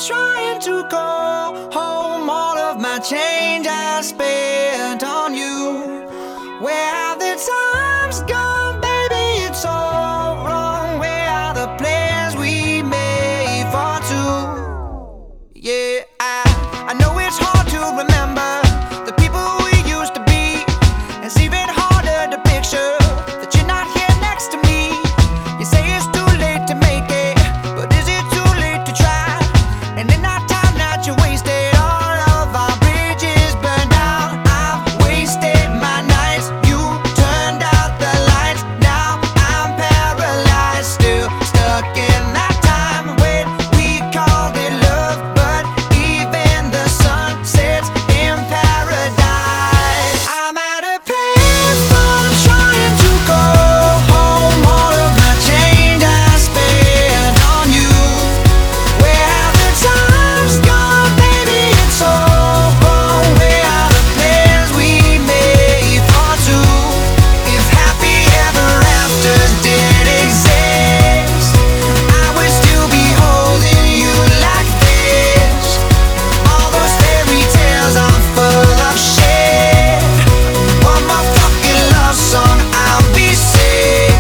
trying to go home. All of my change I spent on you. Where have the times gone, baby? It's all wrong. Where are the plans we made for two? Yeah, I know it's hard to remember the people we used to be. It's even harder to picture that you're not here next to me. You say it's too late to make it, but is it too late to try? And in that time that you wasted, all of our bridges burned down. I've wasted my nights, you turned out the lights. Now I'm paralyzed, still stuck in that time when we called it love. But even the sun sets in paradise. I'm at a payphone trying to go home. All of my change I spent on you. Where have the times gone, baby? It's all wrong. Where are the plans we made for two? If happy ever afters did exist, I would still be holding you like this. All those fairy tales are full of shit. One more fucking love song, I'll be sick.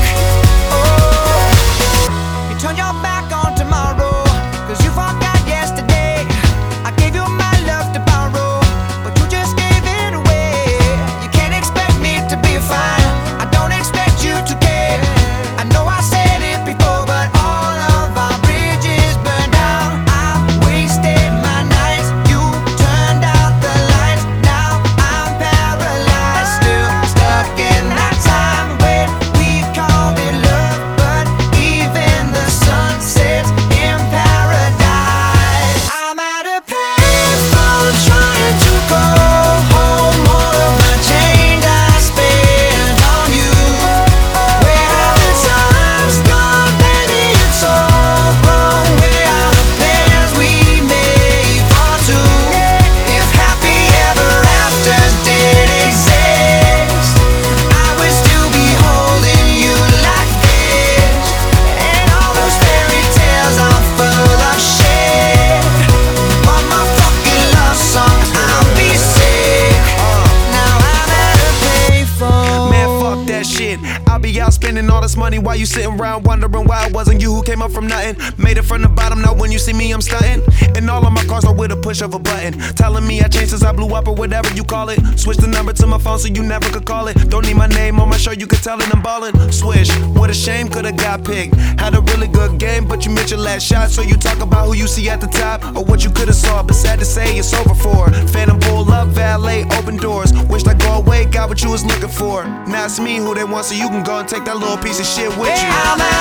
Oh, you turn your back on tomorrow, 'cause you forgot yesterday. I gave you my love to borrow, but you just gave it away. You can't expect me to be fine, I don't expect you to care. I know I said it before, but all of our bridges burned down. I wasted my nights, you turned out the lights. Now I'm paralyzed, still stuck in that time when we called it love. But even the sun sets in paradise. I'm at a payphone trying to go home. All of my change I spent on you. Where have the times gone, baby? It's all wrong. Where are the plans we made for two? If happy ever afters did exist, I would still be holding you like this. And all those fairy tales are full of shit. One more fucking love song, I'll be sick. Now I'm at a payphone. Man, fuck that shit. I'll be out spending all this money while you sitting around wondering why it wasn't you who came up from nothing. Made it from the bottom, now when you see me, I'm stunting. And all of my cars are with a push of a button. Telling me I changed since I blew up or whatever you call it. Switch the number to my phone so you never could call it. Don't need my name on my shirt, you could tell it I'm ballin'. Swish, what a shame, could've got picked. Had a really good game, but you missed your last shot. So you talk about who you see at the top or what you could've saw, but sad to say it's over for. Phantom pull up, valet, open doors. Wished I go away, got what you was looking for. Now it's me who they want, so you can go and take that little piece of shit with you. I'm